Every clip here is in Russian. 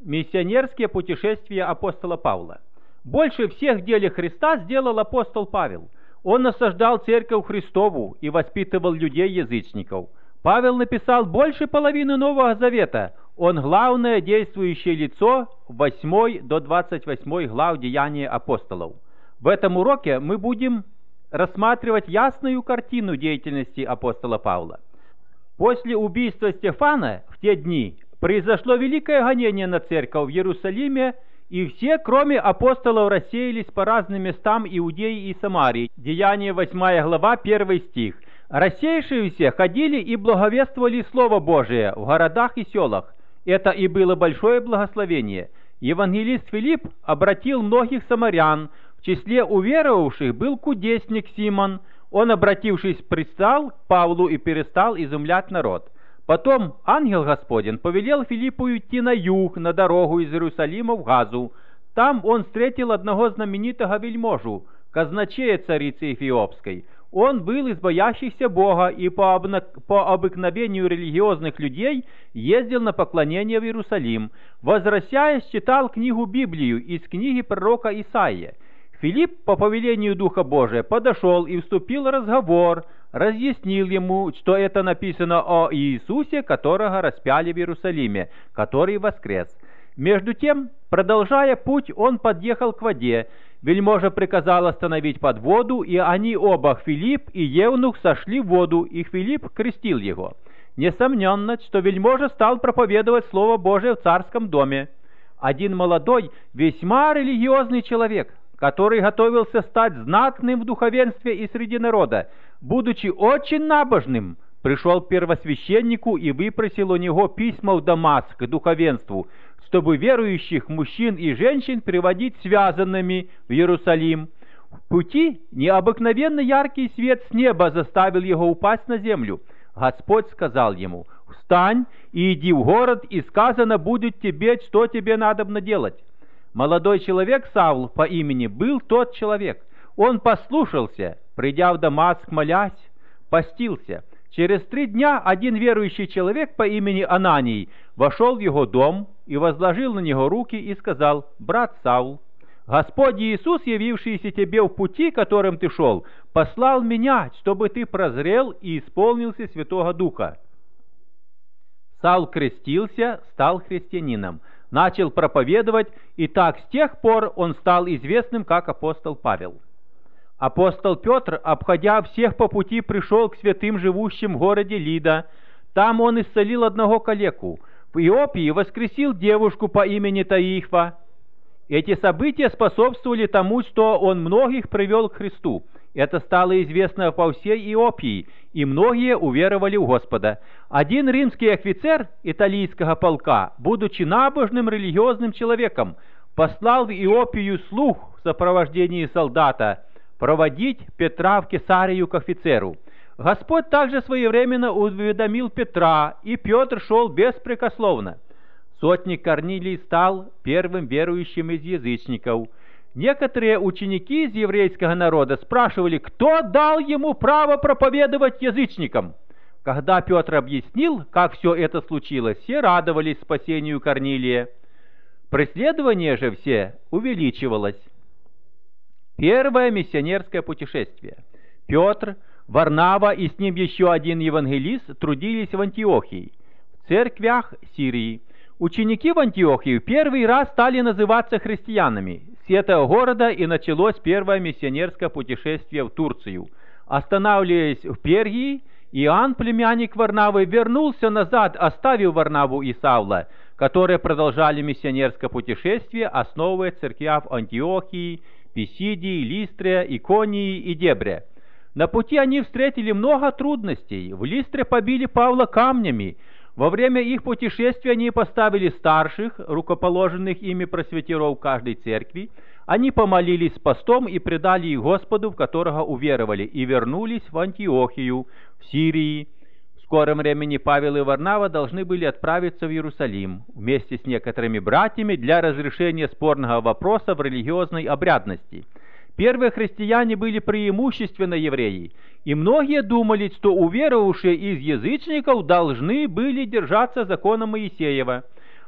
Миссионерские путешествия апостола Павла. Больше всех в деле Христа сделал апостол Павел. Он насаждал церковь Христову и воспитывал людей-язычников. Павел написал больше половины Нового Завета. Он главное действующее лицо в 8 до 28 глав Деяния апостолов. В этом уроке мы будем рассматривать ясную картину деятельности апостола Павла. После убийства Стефана в те дни произошло великое гонение на церковь в Иерусалиме, и все, кроме апостолов, рассеялись по разным местам Иудеи и Самарии. Деяние 8 глава, 1 стих. Рассеявшиеся ходили и благовествовали Слово Божие в городах и селах. Это и было большое благословение. Евангелист Филипп обратил многих самарян. В числе уверовавших был кудесник Симон. Он, обратившись, пристал к Павлу и перестал изумлять народ. Потом ангел Господень повелел Филиппу идти на юг, на дорогу из Иерусалима в Газу. Там он встретил одного знаменитого вельможу, казначея царицы Эфиопской. Он был из боящихся Бога и по обыкновению религиозных людей ездил на поклонение в Иерусалим. Возвращаясь, читал книгу Библию из книги пророка Исаия. Филипп по повелению Духа Божия подошел и вступил в разговор, разъяснил ему, что это написано о Иисусе, которого распяли в Иерусалиме, который воскрес. Между тем, продолжая путь, он подъехал к воде. Вельможа приказал остановить под воду, и они оба, Филипп и Евнух, сошли в воду, и Филипп крестил его. Несомненно, что вельможа стал проповедовать Слово Божие в царском доме. Один молодой, весьма религиозный человек, который готовился стать знатным в духовенстве и среди народа, будучи очень набожным, пришел к первосвященнику и выпросил у него письма в Дамаск к духовенству, чтобы верующих мужчин и женщин приводить связанными в Иерусалим. В пути необыкновенно яркий свет с неба заставил его упасть на землю. Господь сказал ему: «Встань и иди в город, и сказано будет тебе, что тебе надобно делать». Молодой человек Савл по имени был тот человек. Он послушался, придя в Дамаск, молясь, постился. Через 3 дня один верующий человек по имени Ананий вошел в его дом и возложил на него руки и сказал: «Брат Савл, Господь Иисус, явившийся тебе в пути, которым ты шел, послал меня, чтобы ты прозрел и исполнился Святого Духа». Савл крестился, стал христианином, начал проповедовать, и так с тех пор он стал известным как апостол Павел. Апостол Петр, обходя всех по пути, пришел к святым, живущим в городе Лида. Там он исцелил одного калеку. В Иопии воскресил девушку по имени Таифа. Эти события способствовали тому, что он многих привел к Христу. Это стало известно по всей Иопии, и многие уверовали в Господа. Один римский офицер италийского полка, будучи набожным религиозным человеком, послал в Иопию слуг в сопровождении солдата проводить Петра в Кесарию к офицеру. Господь также своевременно уведомил Петра, и Петр шел беспрекословно. Сотник Корнилий стал первым верующим из язычников. Некоторые ученики из еврейского народа спрашивали, кто дал ему право проповедовать язычникам. Когда Петр объяснил, как все это случилось, все радовались спасению Корнилия. Преследование же все увеличивалось. Первое миссионерское путешествие. Петр, Варнава и с ним еще один евангелист трудились в Антиохии, в церквях Сирии. Ученики в Антиохии в первый раз стали называться христианами. С этого города и началось первое миссионерское путешествие в Турцию. Останавливаясь в Пергии, Иоанн, племянник Варнавы, вернулся назад, оставив Варнаву и Савла, которые продолжали миссионерское путешествие, основывая церкви в Антиохии, Писидии, Листре, Иконии и Дебре. На пути они встретили много трудностей. В Листре побили Павла камнями. Во время их путешествия они поставили старших, рукоположенных ими пресвитеров каждой церкви. Они помолились постом и предали их Господу, в которого уверовали, и вернулись в Антиохию, в Сирии. В скором времени Павел и Варнава должны были отправиться в Иерусалим вместе с некоторыми братьями для разрешения спорного вопроса в религиозной обрядности. Первые христиане были преимущественно евреи, и многие думали, что уверовавшие из язычников должны были держаться закона Моисеева.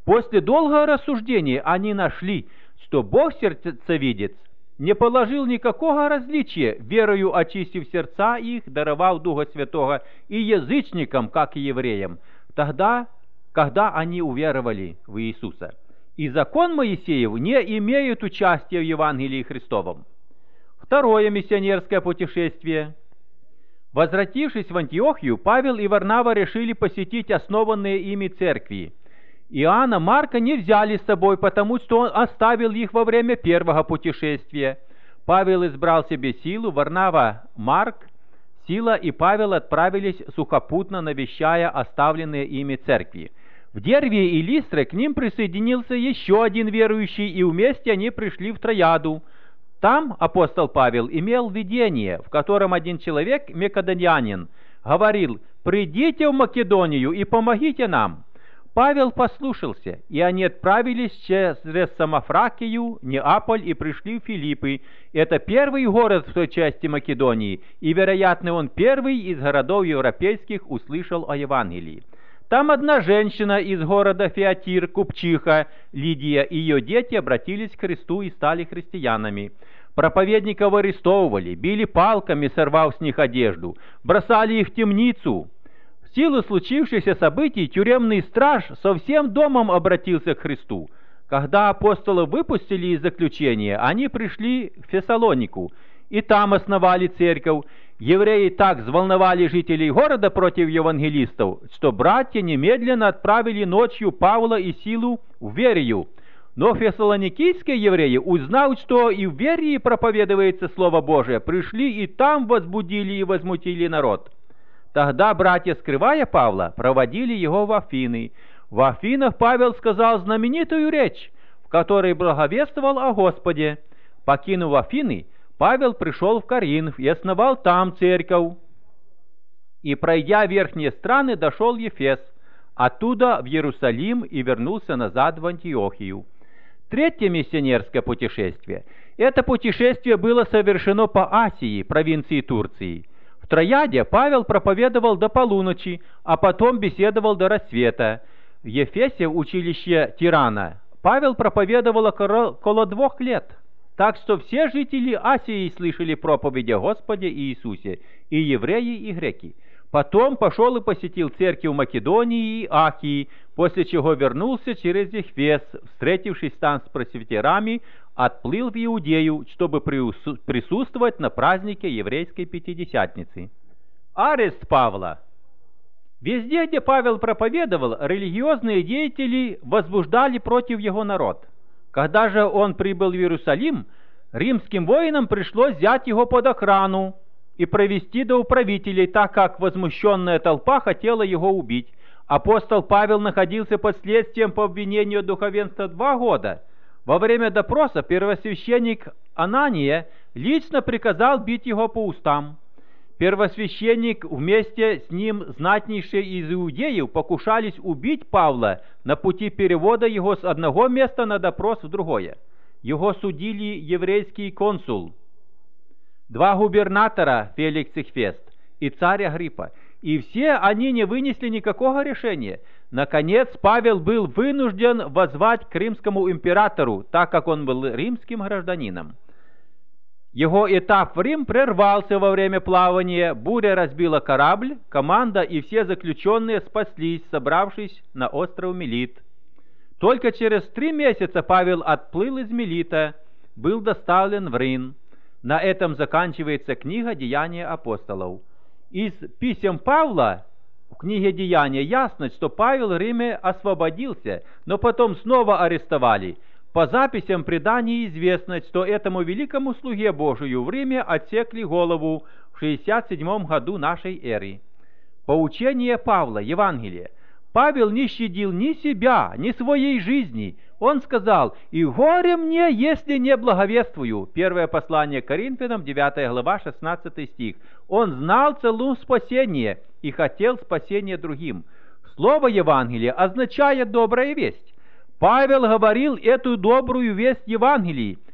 После долгого рассуждения они нашли, что Бог сердцевидец не положил никакого различия, верою очистив сердца их, даровав Духа Святого и язычникам, как и евреям, тогда, когда они уверовали в Иисуса. И закон Моисеев не имеет участия в Евангелии Христовом. Второе миссионерское путешествие. Возвратившись в Антиохию, Павел и Варнава решили посетить основанные ими церкви. Иоанна Марка не взяли с собой, потому что он оставил их во время первого путешествия. Павел избрал себе Силу, Варнава Марк, Сила и Павел отправились сухопутно, навещая оставленные ими церкви. В Дерве и Листре к ним присоединился еще один верующий, и вместе они пришли в Трояду. Там апостол Павел имел видение, в котором один человек, македонянин, говорил: «Придите в Македонию и помогите нам». Павел послушался, и они отправились через Самофракию, Неаполь и пришли в Филиппы. Это первый город в той части Македонии, и, вероятно, он первый из городов европейских услышал о Евангелии. Там одна женщина из города Фиатир, купчиха Лидия, и ее дети обратились к Христу и стали христианами. Проповедников арестовывали, били палками, сорвав с них одежду, бросали их в темницу. В силу случившихся событий тюремный страж со всем домом обратился к Христу. Когда апостолов выпустили из заключения, они пришли в Фессалонику и там основали церковь. Евреи так взволновали жителей города против евангелистов, что братья немедленно отправили ночью Павла и Силу в Верию. Но фессалоникийские евреи, узнав, что и в Верии проповедуется Слово Божие, пришли и там возбудили и возмутили народ. Тогда братья, скрывая Павла, проводили его в Афины. В Афинах Павел сказал знаменитую речь, в которой благовествовал о Господе. Покинув Афины, Павел пришел в Коринф и основал там церковь. И, пройдя верхние страны, дошел в Ефес, оттуда в Иерусалим и вернулся назад в Антиохию. Третье миссионерское путешествие. Это путешествие было совершено по Асии, провинции Турции. В Трояде Павел проповедовал до полуночи, а потом беседовал до рассвета. В Ефесе, училище Тирана, Павел проповедовал около 2 лет. Так что все жители Асии слышали проповедь о Господе Иисусе, и евреи, и греки. Потом пошел и посетил церкви в Македонии и Ахии, после чего вернулся через Ефес, встретившись там с пресвитерами, отплыл в Иудею, чтобы присутствовать на празднике еврейской Пятидесятницы. Арест Павла. Везде, где Павел проповедовал, религиозные деятели возбуждали против его народ. Когда же он прибыл в Иерусалим, римским воинам пришлось взять его под охрану и провести до управителей, так как возмущенная толпа хотела его убить. Апостол Павел находился под следствием по обвинению духовенства 2 года. Во время допроса первосвященник Анания лично приказал бить его по устам. Первосвященник вместе с ним знатнейшие из иудеев покушались убить Павла на пути перевода его с одного места на допрос в другое. Его судили еврейский консул, 2 губернатора, Феликс и Хвест, и царь Агриппа, и все они не вынесли никакого решения. Наконец Павел был вынужден воззвать к римскому императору, так как он был римским гражданином. Его этап в Рим прервался во время плавания, буря разбила корабль, команда и все заключенные спаслись, собравшись на остров Мелит. Только через 3 месяца Павел отплыл из Мелита, был доставлен в Рим. На этом заканчивается книга «Деяния апостолов». Из писем Павла в книге «Деяния» ясно, что Павел в Риме освободился, но потом снова арестовали. По записям преданий известно, что этому великому слуге Божию в Риме отсекли голову в 67 году нашей эры. Поучение Павла, Евангелие. Павел не щадил ни себя, ни своей жизни. Он сказал: «И горе мне, если не благовествую». Первое послание к Коринфянам, 9 глава, 16 стих. Он знал цену спасения и хотел спасения другим. Слово Евангелие означает «добрая весть». Павел говорил эту добрую весть Евангелии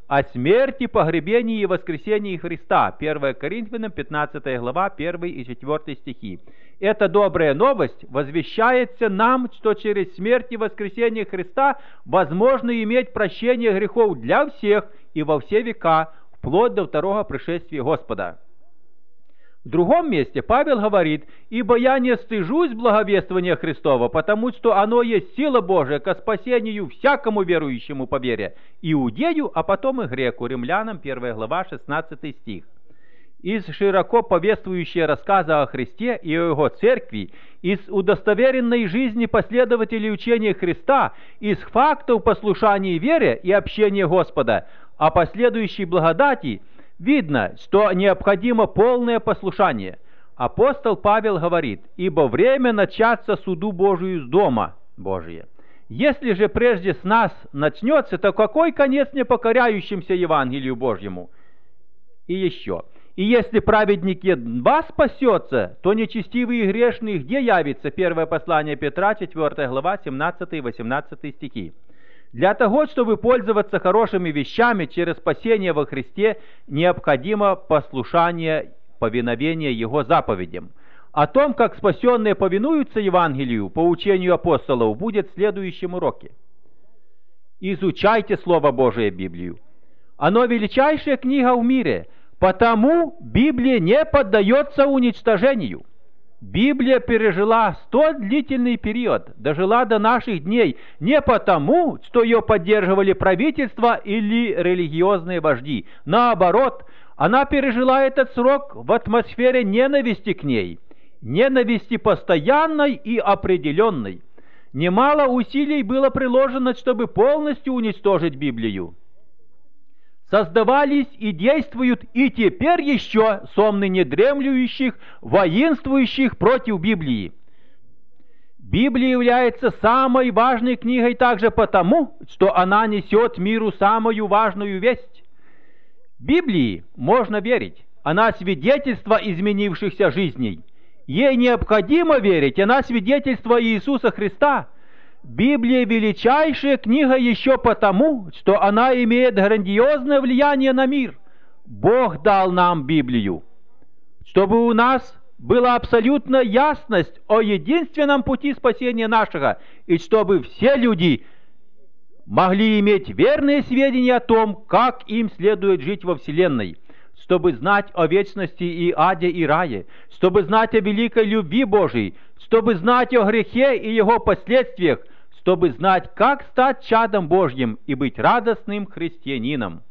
о смерти, погребении и воскресении Христа. 1 Коринфянам 15 глава, 1 и 4 стихи. Эта добрая новость возвещается нам, что через смерть и воскресение Христа возможно иметь прощение грехов для всех и во все века, вплоть до второго пришествия Господа. В другом месте Павел говорит: «Ибо я не стыжусь благовествования Христова, потому что оно есть сила Божия ко спасению всякому верующему по вере, иудею, а потом и греку». Римлянам 1 глава 16 стих. Из широко повествующего рассказа о Христе и о Его церкви, из удостоверенной жизни последователей учения Христа, из фактов послушания вере и общения Господа, о последующей благодати, видно, что необходимо полное послушание. Апостол Павел говорит: «Ибо время начаться суду Божию с дома Божия. Если же прежде с нас начнется, то какой конец непокоряющимся Евангелию Божьему?» И еще: «И если праведник едва спасется, то нечестивый и грешный где явится?» Первое послание Петра, 4 глава, 17-18 стихи. Для того, чтобы пользоваться хорошими вещами через спасение во Христе, необходимо послушание, повиновение Его заповедям. О том, как спасенные повинуются Евангелию по учению апостолов, будет в следующем уроке. Изучайте Слово Божие, Библию. Оно величайшая книга в мире, потому Библия не поддается уничтожению. Библия пережила 100 длительный период, дожила до наших дней не потому, что ее поддерживали правительства или религиозные вожди. Наоборот, она пережила этот срок в атмосфере ненависти к ней, ненависти постоянной и определенной. Немало усилий было приложено, чтобы полностью уничтожить Библию. Создавались и действуют и теперь еще сомны недремлющих, воинствующих против Библии. Библия является самой важной книгой также потому, что она несет миру самую важную весть. Библии можно верить, она свидетельство изменившихся жизней. Ей необходимо верить, она свидетельство Иисуса Христа. Библия величайшая книга еще потому, что она имеет грандиозное влияние на мир. Бог дал нам Библию, чтобы у нас была абсолютная ясность о единственном пути спасения нашего, и чтобы все люди могли иметь верные сведения о том, как им следует жить во Вселенной, чтобы знать о вечности и аде и рае, чтобы знать о великой любви Божией, чтобы знать о грехе и его последствиях, чтобы знать, как стать чадом Божьим и быть радостным христианином.